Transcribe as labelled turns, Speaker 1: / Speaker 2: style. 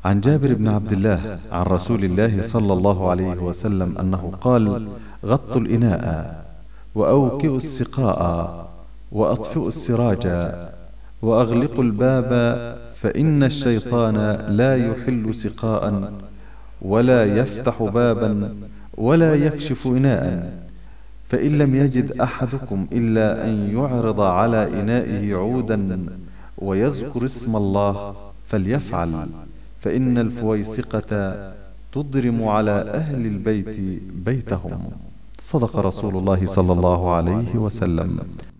Speaker 1: عن جابر بن عبد الله عن رسول الله صلى الله عليه وسلم أنه قال: غطوا الإناء، وأوكئوا السقاء، وأطفئوا السراج، وأغلقوا الباب، فإن الشيطان لا يحل سقاء، ولا يفتح بابا، ولا يكشف إناء. فإن لم يجد أحدكم إلا أن يعرض على إنائه عودا ويذكر اسم الله فليفعل، فإن الفويسقة تضرم على أهل البيت بيتهم. صدق رسول الله صلى الله عليه وسلم.